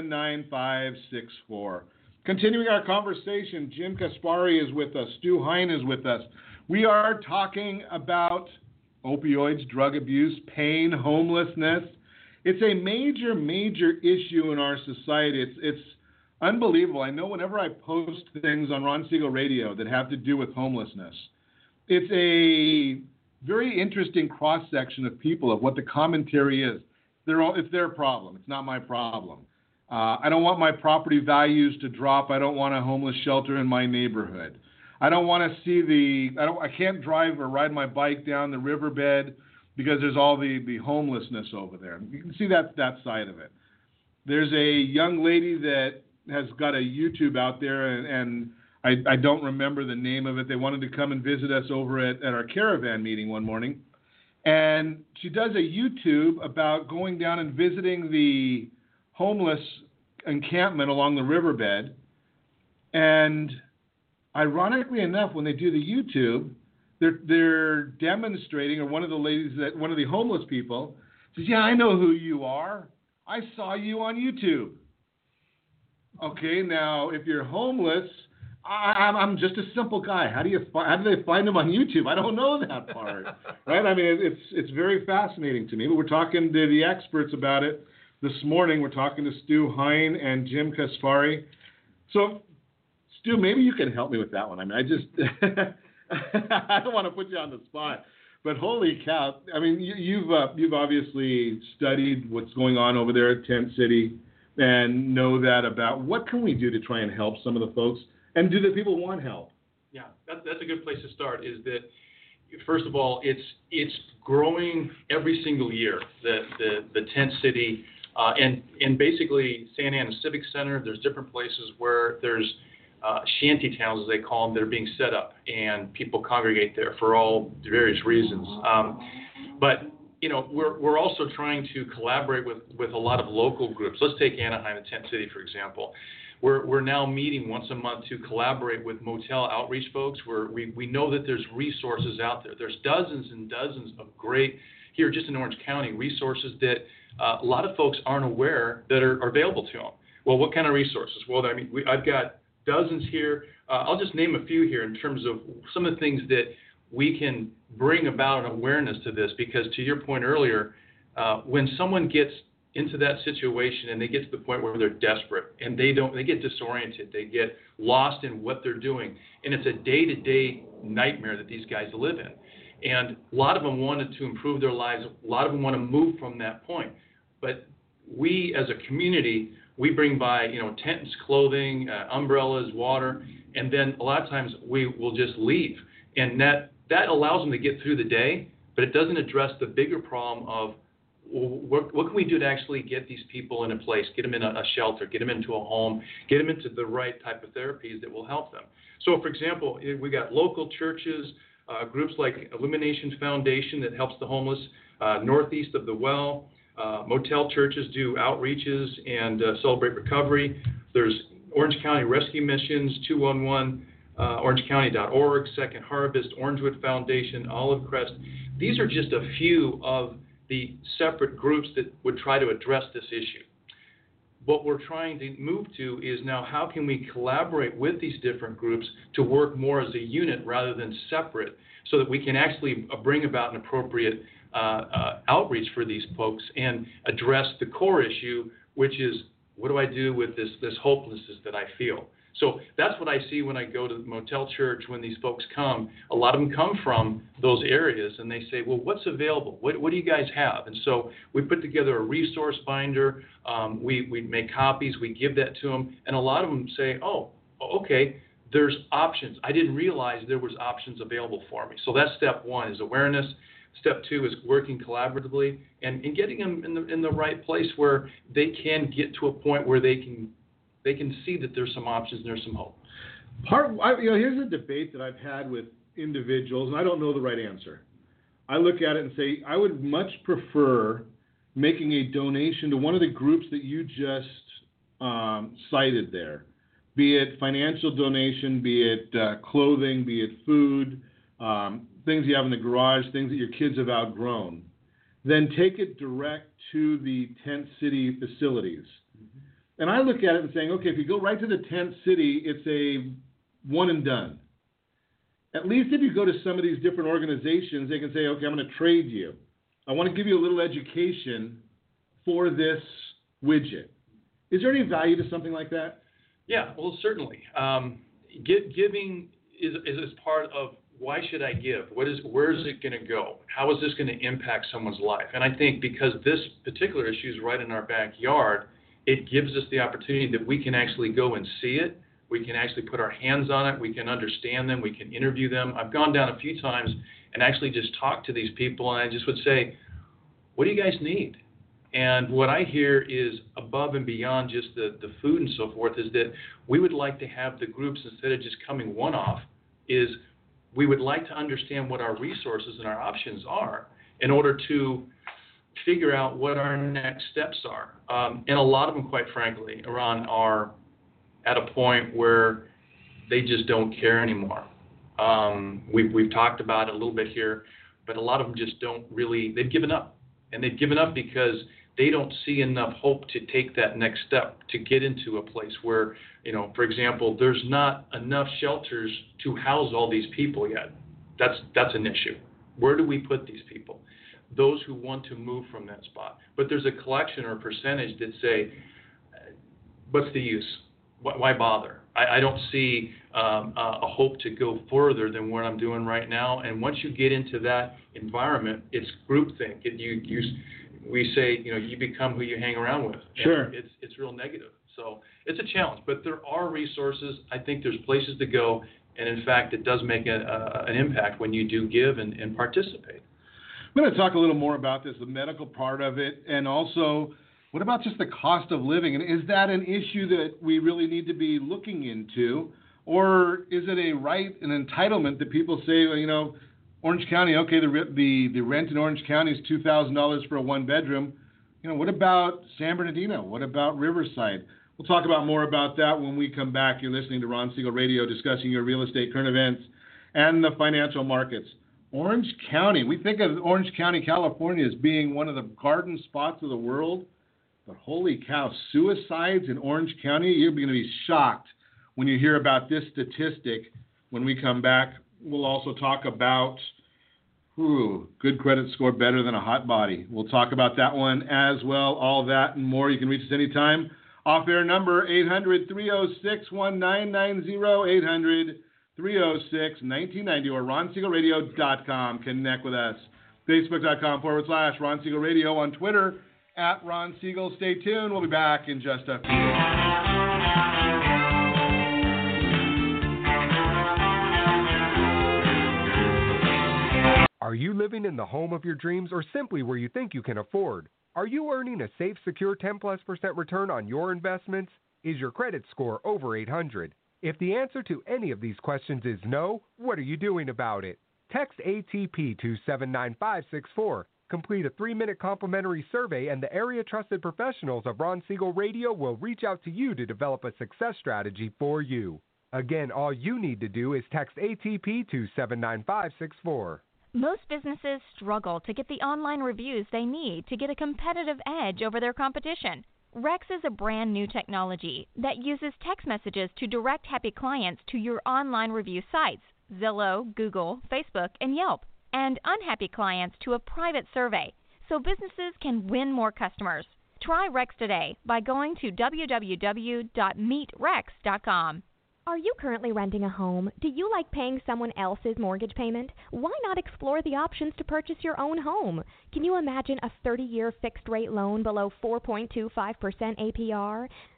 79564. Continuing our conversation, Jim Kaspari is with us. Stu Hein is with us. We are talking about opioids, drug abuse, pain, homelessness. It's a major, major issue in our society. It's unbelievable. I know whenever I post things on Ron Siegel Radio that have to do with homelessness, it's a very interesting cross-section of people of what the commentary is. It's their problem. It's not my problem. I don't want my property values to drop. I don't want a homeless shelter in my neighborhood. I don't want to see I can't drive or ride my bike down the riverbed because there's all the homelessness over there. You can see that side of it. There's a young lady that has got a YouTube out there, and I don't remember the name of it. They wanted to come and visit us over at our caravan meeting one morning. And she does a YouTube about going down and visiting the homeless encampment along the riverbed. And ironically enough, when they do the YouTube, they're demonstrating, or one of the homeless people says, "Yeah, I know who you are. I saw you on YouTube." Okay, now if you're homeless, I'm just a simple guy. How do they find him on YouTube? I don't know that part, right? I mean, it's very fascinating to me. But we're talking to the experts about it this morning. We're talking to Stu Hein and Jim Kaspari. So, Stu, maybe you can help me with that one. I mean, I don't want to put you on the spot, but holy cow! I mean, you've obviously studied what's going on over there at Tent City and know that about. What can we do to try and help some of the folks? And do the people want help? Yeah, that's a good place to start. Is that first of all, it's growing every single year. The Tent City and basically Santa Ana Civic Center. There's different places where there's shanty towns, as they call them, that are being set up, and people congregate there for all various reasons. But we're also trying to collaborate with a lot of local groups. Let's take Anaheim and Tent City, for example. We're now meeting once a month to collaborate with motel outreach folks where we know that there's resources out there. There's dozens and dozens of great, here just in Orange County, resources that a lot of folks aren't aware that are available to them. Well, what kind of resources? Well, I mean, I've got dozens here. I'll just name a few here in terms of some of the things that we can bring about an awareness to this, because to your point earlier, when someone gets into that situation and they get to the point where they're desperate and they get disoriented, they get lost in what they're doing, and it's a day-to-day nightmare that these guys live in. And a lot of them wanted to improve their lives. A lot of them want to move from that point. But we as a community, we bring by, tents, clothing, umbrellas, water, and then a lot of times we will just leave. And that allows them to get through the day, but it doesn't address the bigger problem of what can we do to actually get these people in a place, get them in a shelter, get them into a home, get them into the right type of therapies that will help them. So, for example, we got local churches, groups like Illumination Foundation that helps the homeless, northeast of the Well. Motel churches do outreaches and celebrate recovery. There's Orange County Rescue Missions, 211, orangecounty.org, Second Harvest, Orangewood Foundation, Olive Crest. These are just a few of the separate groups that would try to address this issue. What we're trying to move to is now how can we collaborate with these different groups to work more as a unit rather than separate, so that we can actually bring about an appropriate outreach for these folks and address the core issue, which is what do I do with this hopelessness that I feel. So that's what I see when I go to the motel church when these folks come. A lot of them come from those areas, and they say, well, what's available? What do you guys have? And so we put together a resource binder. We make copies. We give that to them. And a lot of them say, oh, okay, there's options. I didn't realize there was options available for me. So that's step one, is awareness. Step two is working collaboratively and getting them in the right place where they can get to a point where they can see that there's some options and there's some hope. Here's a debate that I've had with individuals, and I don't know the right answer. I look at it and say, I would much prefer making a donation to one of the groups that you just cited there, be it financial donation, be it clothing, be it food, things you have in the garage, things that your kids have outgrown. Then take it direct to the tent city facilities. And I look at it and saying, okay, if you go right to the tent city, it's a one and done. At least if you go to some of these different organizations, they can say, okay, I'm going to trade you. I want to give you a little education for this widget. Is there any value to something like that? Yeah, well, certainly. Giving is part of why should I give? Where is it going to go? How is this going to impact someone's life? And I think because this particular issue is right in our backyard, it gives us the opportunity that we can actually go and see it. We can actually put our hands on it. We can understand them. We can interview them. I've gone down a few times and actually just talked to these people, and I just would say, what do you guys need? And what I hear is above and beyond just the food and so forth is that we would like to have the groups, instead of just coming one-off, is we would like to understand what our resources and our options are in order to figure out what our next steps are. And a lot of them, quite frankly, Ron, are at a point where they just don't care anymore. We've talked about it a little bit here, but a lot of them just don't really, they've given up. And they've given up because they don't see enough hope to take that next step to get into a place where, for example, there's not enough shelters to house all these people yet. That's an issue. Where do we put these people? Those who want to move from that spot. But there's a collection or a percentage that say, what's the use? Why bother? I don't see a hope to go further than what I'm doing right now. And once you get into that environment, it's groupthink. We say, you become who you hang around with. Sure. It's real negative. So it's a challenge. But there are resources. I think there's places to go. And in fact, it does make an impact when you do give and participate. I'm going to talk a little more about this, the medical part of it, and also what about just the cost of living? And is that an issue that we really need to be looking into? Or is it a right, an entitlement that people say, Orange County, okay, the rent in Orange County is $2,000 for a one-bedroom. What about San Bernardino? What about Riverside? We'll talk about more about that when we come back. You're listening to Ron Siegel Radio, discussing your real estate, current events, and the financial markets. Orange County, we think of Orange County, California as being one of the garden spots of the world. But holy cow, suicides in Orange County, you're going to be shocked when you hear about this statistic. When we come back, we'll also talk about good credit score better than a hot body. We'll talk about that one as well, all that and more. You can reach us anytime. Off-air number, 800-306-1990, 800-306-1990, or RonSiegelRadio.com. Connect with us. Facebook.com/Ron Siegel Radio, on Twitter, @Ron Siegel. Stay tuned. We'll be back in just a few. Are you living in the home of your dreams or simply where you think you can afford? Are you earning a safe, secure 10+% return on your investments? Is your credit score over 800? If the answer to any of these questions is no, what are you doing about it? Text ATP to 79564. Complete a 3-minute complimentary survey, and the area trusted professionals of Ron Siegel Radio will reach out to you to develop a success strategy for you. Again, all you need to do is text ATP to 79564. Most businesses struggle to get the online reviews they need to get a competitive edge over their competition. Rex is a brand new technology that uses text messages to direct happy clients to your online review sites, Zillow, Google, Facebook, and Yelp, and unhappy clients to a private survey, so businesses can win more customers. Try Rex today by going to www.meetrex.com. Are you currently renting a home? Do you like paying someone else's mortgage payment? Why not explore the options to purchase your own home? Can you imagine a 30-year fixed-rate loan below 4.25% APR?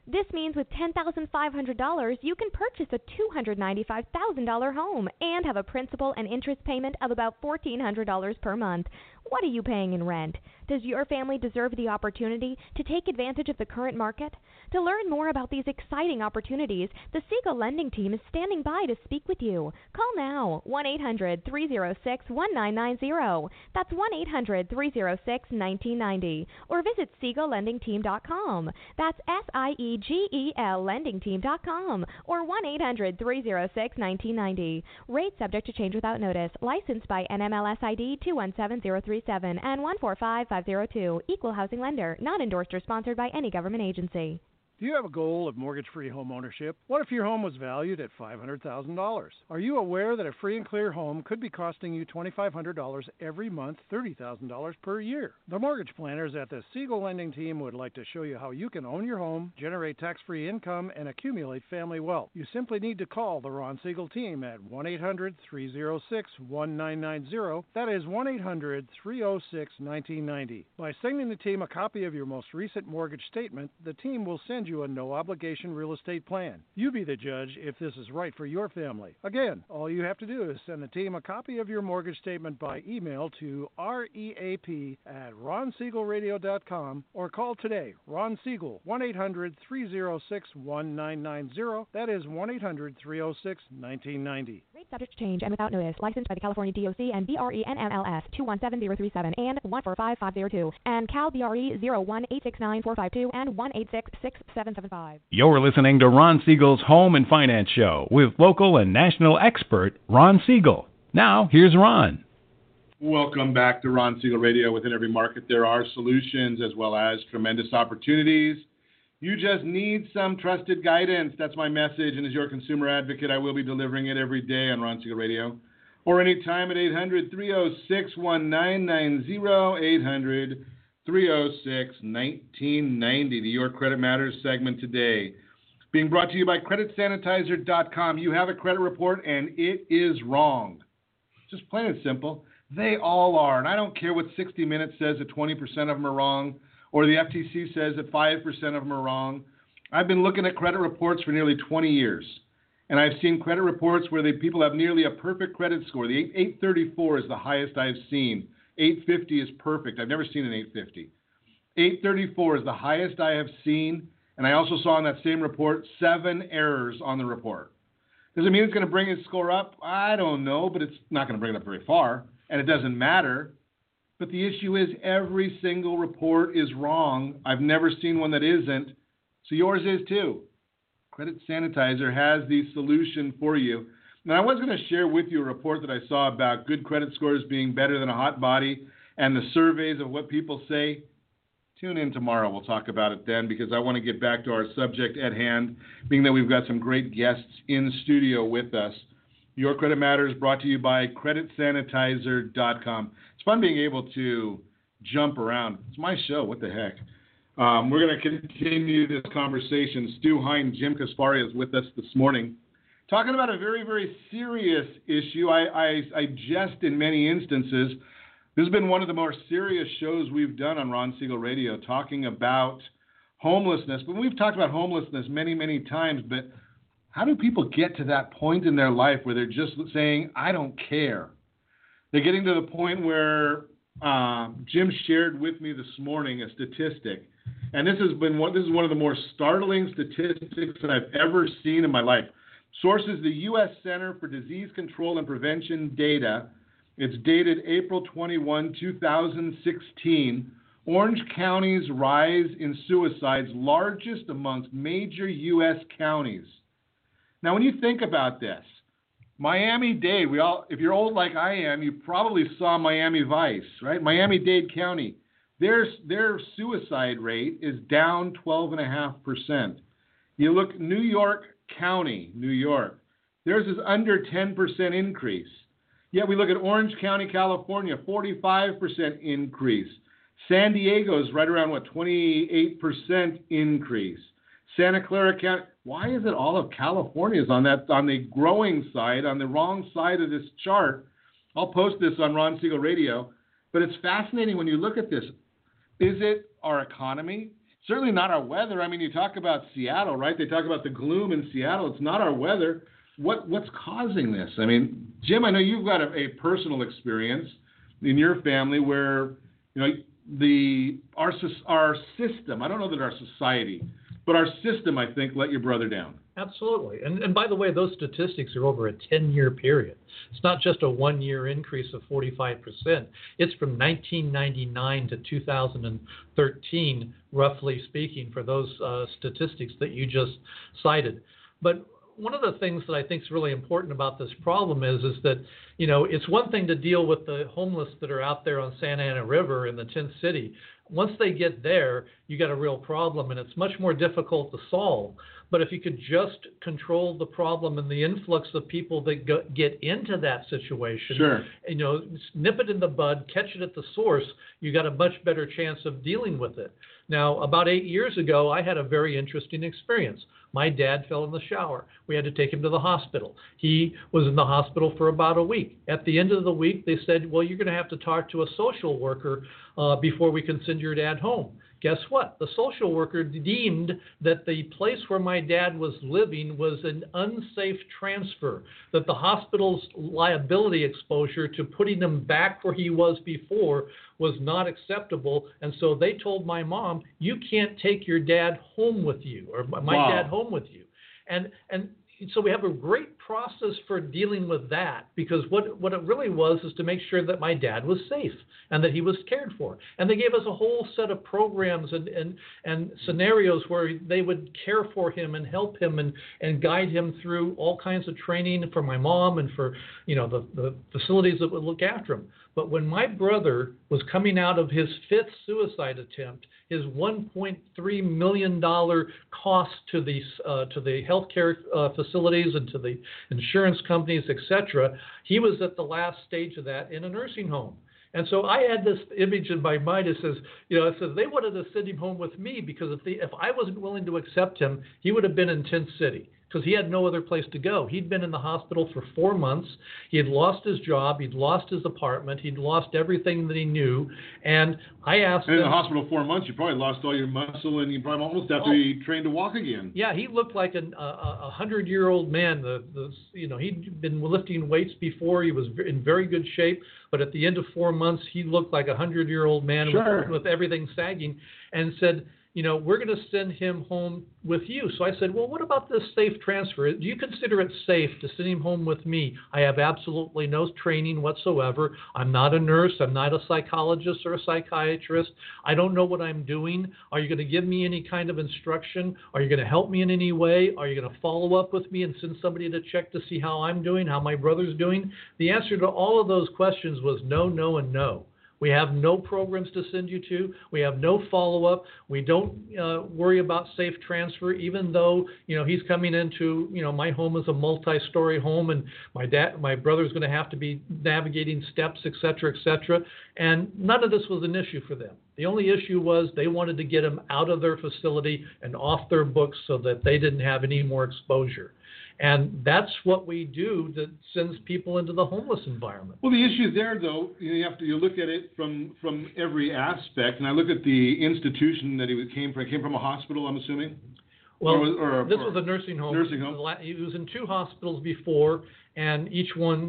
This means with $10,500, you can purchase a $295,000 home and have a principal and interest payment of about $1,400 per month. What are you paying in rent? Does your family deserve the opportunity to take advantage of the current market? To learn more about these exciting opportunities, the Siegel Lending Team is standing by to speak with you. Call now, 1-800-306-1990. That's 1-800-306-1990. Or visit SiegelLendingTeam.com. That's SIEGEL LendingTeam.com. Or 1-800-306-1990. Rate subject to change without notice. Licensed by NMLS ID 217037 and 145502. Equal housing lender. Not endorsed or sponsored by any government agency. Do you have a goal of mortgage-free home ownership? What if your home was valued at $500,000? Are you aware that a free and clear home could be costing you $2,500 every month, $30,000 per year? The mortgage planners at the Siegel Lending Team would like to show you how you can own your home, generate tax-free income, and accumulate family wealth. You simply need to call the Ron Siegel Team at 1-800-306-1990. That is 1-800-306-1990. By sending the team a copy of your most recent mortgage statement, the team will send you a no-obligation real estate plan. You be the judge if this is right for your family. Again, all you have to do is send the team a copy of your mortgage statement by email to reap@ronsiegelradio.com or call today. Ron Siegel, 1-800-306-1990. That is 1-800-306-1990. Rate subject to change and without notice. Licensed by the California DOC and BRE NMLS 217037 and 145502 and Cal BRE 01869452 and 1866775. You're listening to Ron Siegel's Home and Finance Show with local and national expert Ron Siegel. Now, here's Ron. Welcome back to Ron Siegel Radio. Within every market, there are solutions as well as tremendous opportunities. You just need some trusted guidance. That's my message. And as your consumer advocate, I will be delivering it every day on Ron Siegel Radio or anytime at 800-306-1990, 800-306-1990, the Your Credit Matters segment today. Being brought to you by CreditSanitizer.com. You have a credit report and it is wrong. Just plain and simple. They all are. And I don't care what 60 Minutes says that 20% of them are wrong or the FTC says that 5% of them are wrong. I've been looking at credit reports for nearly 20 years. And I've seen credit reports where people have nearly a perfect credit score. The 834 is the highest I've seen. 850 is perfect. I've never seen an 850. 834 is the highest I have seen. And I also saw in that same report 7 errors on the report. Does it mean it's going to bring his score up? I don't know, but it's not going to bring it up very far. And it doesn't matter. But the issue is every single report is wrong. I've never seen one that isn't. So yours is too. Credit Sanitizer has the solution for you. Now, I was going to share with you a report that I saw about good credit scores being better than a hot body and the surveys of what people say. Tune in tomorrow. We'll talk about it then because I want to get back to our subject at hand, being that we've got some great guests in studio with us. Your Credit Matters brought to you by CreditSanitizer.com. It's fun being able to jump around. It's my show. What the heck? We're going to continue this conversation. Stu Hine, Jim Kaspari is with us this morning. Talking about a very, very serious issue. I jest in many instances. This has been one of the more serious shows we've done on Ron Siegel Radio, talking about homelessness. But we've talked about homelessness many, many times. But how do people get to that point in their life where they're just saying, I don't care? They're getting to the point where Jim shared with me this morning a statistic. And this is one of the more startling statistics that I've ever seen in my life. Sources the U.S. Center for Disease Control and Prevention data. It's dated April 21, 2016. Orange County's rise in suicides largest amongst major U.S. counties. Now, when you think about this, Miami-Dade, if you're old like I am, you probably saw Miami Vice, right? Miami-Dade County, their suicide rate is down 12.5%. You look New York County, New York, theirs is under 10% increase. Yet we look at Orange County, California, 45% increase. San Diego's right around, 28% increase. Santa Clara County, why is it all of California is on the growing side, on the wrong side of this chart? I'll post this on Ron Siegel Radio, but it's fascinating when you look at this. Is it our economy? certainly not our weather. I mean, you talk about Seattle, right? They talk about the gloom in Seattle. It's not our weather. What's causing this? I mean, Jim, I know you've got a personal experience in your family where, our system, I don't know that our society, but our system, I think, let your brother down. Absolutely. And by the way, those statistics are over a 10-year period. It's not just a one-year increase of 45%. It's from 1999 to 2013, roughly speaking, for those statistics that you just cited. But one of the things that I think is really important about this problem is that, it's one thing to deal with the homeless that are out there on Santa Ana River in the 10th city. Once they get there, you got a real problem, and it's much more difficult to solve. But if you could just control the problem and the influx of people that get into that situation, sure, nip it in the bud, catch it at the source, you got a much better chance of dealing with it. Now, about 8 years ago, I had a very interesting experience. My dad fell in the shower. We had to take him to the hospital. He was in the hospital for about a week. At the end of the week, they said, well, you're going to have to talk to a social worker before we can send your dad home. Guess what? The social worker deemed that the place where my dad was living was an unsafe transfer, that the hospital's liability exposure to putting him back where he was before was not acceptable. And so they told my mom, you can't take your dad home with you, or my dad home with you. And so we have a great process for dealing with that, because what it really was is to make sure that my dad was safe and that he was cared for. And they gave us a whole set of programs and scenarios where they would care for him and help him and guide him through all kinds of training for my mom and for the facilities that would look after him. But when my brother was coming out of his 5th suicide attempt, his $1.3 million cost to the healthcare facilities and to the insurance companies, etc., he was at the last stage of that in a nursing home. And so I had this image in my mind that says, it says they wanted to send him home with me because if I wasn't willing to accept him, he would have been in 10th City, because he had no other place to go. He'd been in the hospital for 4 months. He had lost his job. He'd lost his apartment. He'd lost everything that he knew. And I asked him... in the hospital 4 months, you probably lost all your muscle, and you probably almost have to be trained to walk again. Yeah, he looked like a 100-year-old man. He'd been lifting weights before. He was in very good shape. But at the end of 4 months, he looked like a 100-year-old man with everything sagging, and said, we're going to send him home with you. So I said, well, what about this safe transfer? Do you consider it safe to send him home with me? I have absolutely no training whatsoever. I'm not a nurse. I'm not a psychologist or a psychiatrist. I don't know what I'm doing. Are you going to give me any kind of instruction? Are you going to help me in any way? Are you going to follow up with me and send somebody to check to see how I'm doing, how my brother's doing? The answer to all of those questions was no, no, and no. We have no programs to send you to. We have no follow-up. We don't worry about safe transfer, even though, he's coming into, my home is a multi-story home, and my brother's going to have to be navigating steps, et cetera, et cetera. And none of this was an issue for them. The only issue was they wanted to get him out of their facility and off their books so that they didn't have any more exposure. And that's what we do that sends people into the homeless environment. Well, the issue there, though, you look at it from every aspect. And I look at the institution that he came from. He came from a hospital, I'm assuming? Well, this was a nursing home. Nursing home. He was in 2 hospitals before, and each one,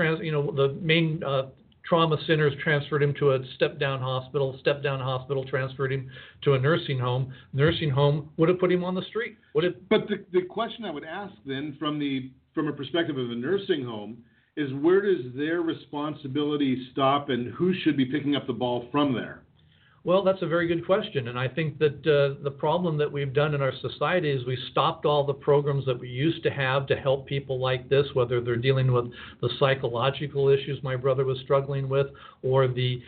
the main trauma centers transferred him to a step-down hospital. Step-down hospital transferred him to a nursing home. Nursing home would have put him on the street. But the question I would ask then, from a perspective of a nursing home, is where does their responsibility stop, and who should be picking up the ball from there? Well, that's a very good question, and I think that the problem that we've done in our society is we stopped all the programs that we used to have to help people like this, whether they're dealing with the psychological issues my brother was struggling with, or the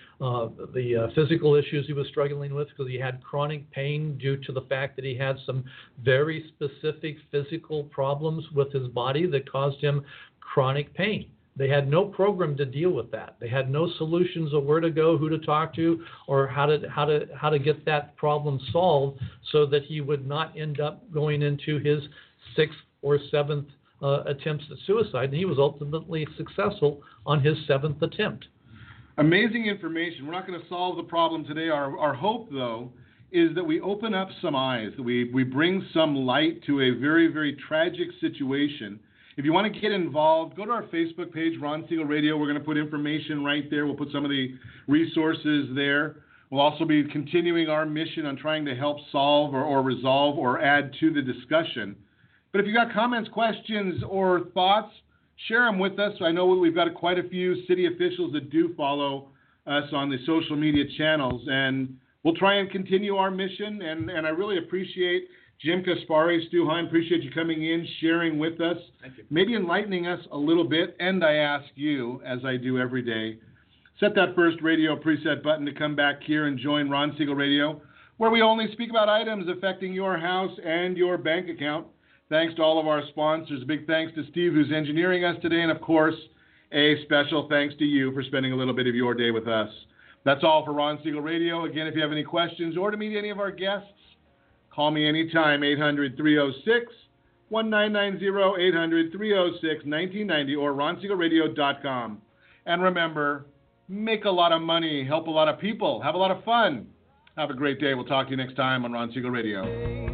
physical issues he was struggling with, because he had chronic pain due to the fact that he had some very specific physical problems with his body that caused him chronic pain. They had no program to deal with that. They had no solutions of where to go, who to talk to, or how to get that problem solved so that he would not end up going into his 6th or 7th attempts at suicide. And he was ultimately successful on his 7th attempt. Amazing information. We're not going to solve the problem today. Our hope, though, is that we open up some eyes, that we bring some light to a very, very tragic situation. If you want to get involved, go to our Facebook page, Ron Siegel Radio. We're going to put information right there. We'll put some of the resources there. We'll also be continuing our mission on trying to help solve or resolve or add to the discussion. But if you've got comments, questions, or thoughts, share them with us. I know we've got quite a few city officials that do follow us on the social media channels, and we'll try and continue our mission. And I really appreciate Jim Kaspari, Stu Hine, appreciate you coming in, sharing with us, Thank you. Maybe enlightening us a little bit. And I ask you, as I do every day, set that first radio preset button to come back here and join Ron Siegel Radio, where we only speak about items affecting your house and your bank account. Thanks to all of our sponsors. A big thanks to Steve, who's engineering us today. And, of course, a special thanks to you for spending a little bit of your day with us. That's all for Ron Siegel Radio. Again, if you have any questions or to meet any of our guests, call me anytime, 800-306-1990, 800-306-1990, or ronsiegelradio.com. And remember, make a lot of money, help a lot of people, have a lot of fun. Have a great day. We'll talk to you next time on Ron Siegel Radio.